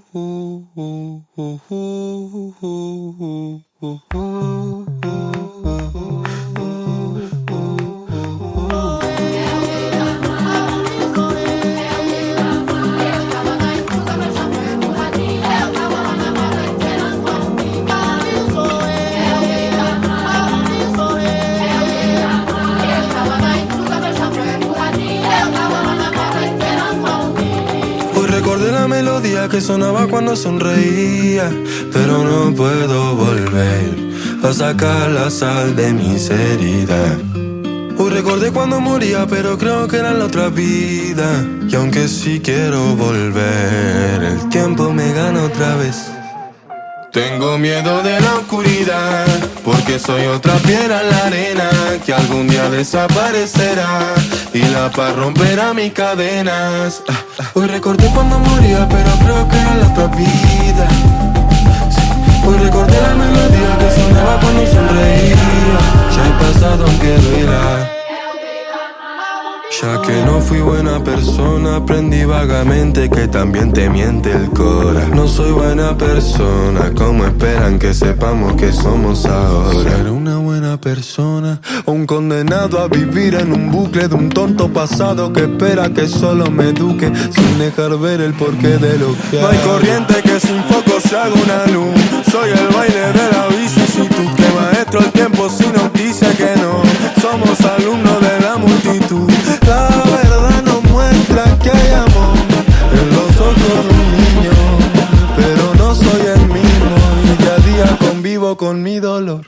Recordé la melodía que sonaba cuando sonreía, pero no puedo volver a sacar la sal de mis heridas. Hoy recordé cuando moría, pero creo que era en la otra vida. Y aunque sí quiero volver, el tiempo me gana otra vez. Tengo miedo de la oscuridad, porque soy otra piedra en la arena que algún día desaparecerá y la paz romperá mis cadenas. Hoy recordé cuando moría, pero creo que era la otra vida. Hoy recordé la melodía que sonaba cuando sonreía. Ya el pasado aunque duela. Ya que no fui buena persona, aprendí vagamente que también te miente el cora. No soy buena persona, como esperan que sepamos que somos ahora. ¿Ser una buena persona o un condenado a vivir en un bucle de un tonto pasado que espera que solo me eduque sin dejar ver el porqué de lo que hago? No hay corriente que sin foco se haga una luz. Soy el baile de la vicisitud, que maestro el tiempo si nos dice que no. Somos alumnos de la multitud. La verdad nos muestra que hay amor en los ojos de un niño, pero no soy el mismo y día a día convivo con mi dolor.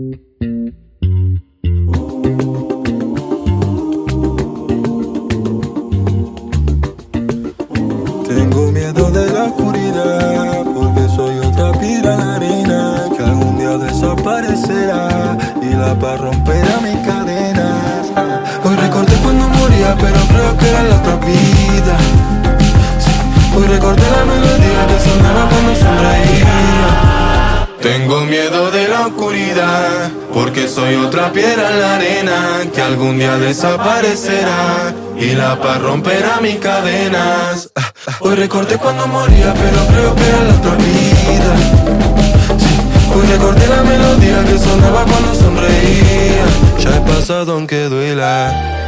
Tengo miedo de la oscuridad, porque soy otra piedra en la arena que algún día desaparecerá y la paz romperá mis cadenas. Hoy recordé cuando moría, pero creo que era la otra vida. Hoy recordé la melodía que sonaba cuando sonreía. Tengo miedo de la oscuridad, porque soy otra piedra en la arena que algún día desaparecerá y la paz romperá mis cadenas. Hoy recordé cuando moría, pero creo que era la otra vida. Hoy recordé la melodía que sonaba cuando sonreía. Ya he pasado aunque duela.